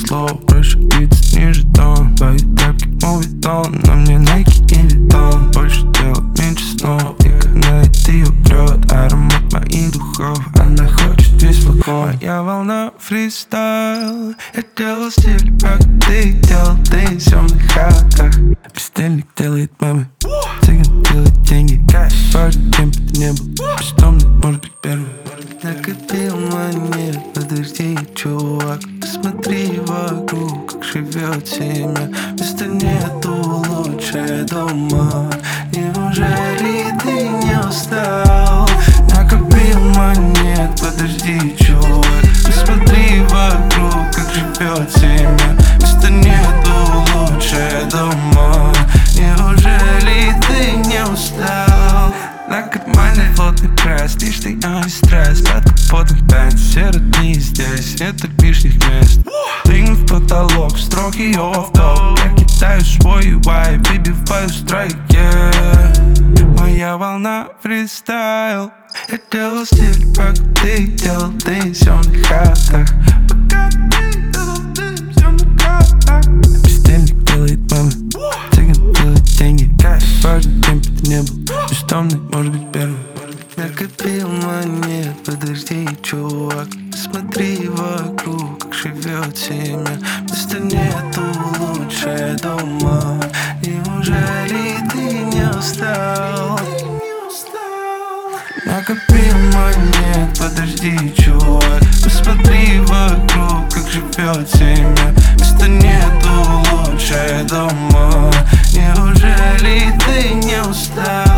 слов, проще биться ниже тон. Твои тапки мувитон, на мне Nike и Vuitton. Больше дела, меньше снов, и когда это ее прет, аромат моих духов, она хочет весь флакон. Моя волна фристайл, я делал стиль, как ты делал, ты в темных хатах. Бездельник делает мемы, цыган делает деньги. Важно, кем бы ты не был, бессмертный, может быть первый. Накопил монет, подожди, чувак, посмотри вокруг, как живет семья. Места нету лучше дома. Неужели ты не устал? Накопил монет, подожди, чувак, посмотри вокруг, как живет семья. Места нету лучше дома. Неужели ты не устал? На кармане плотный пресс, лишний антистресс. Под капотом бенд, все родные здесь, нет лишних мест. Прыгну в потолок, строгий офф-топ. Я кидаю свой вайб, выбиваю страйк, yeah. Моя волна фристайл, я делал стиль, как ты делал, ты в темных хатах. Пока ты делал, ты в темных хатах. Бездельник делает мемы, цыган делает деньги. Важно, кем бы ты не был, бессмертный, может быть первый. Накопил монет, подожди, чувак, смотри вокруг, как живет семья. Места нету лучше дома. Неужели ты не устал? Накопил монет, подожди, чувак, посмотри вокруг, как живет семья. Места нету лучше дома. Неужели ты не устал?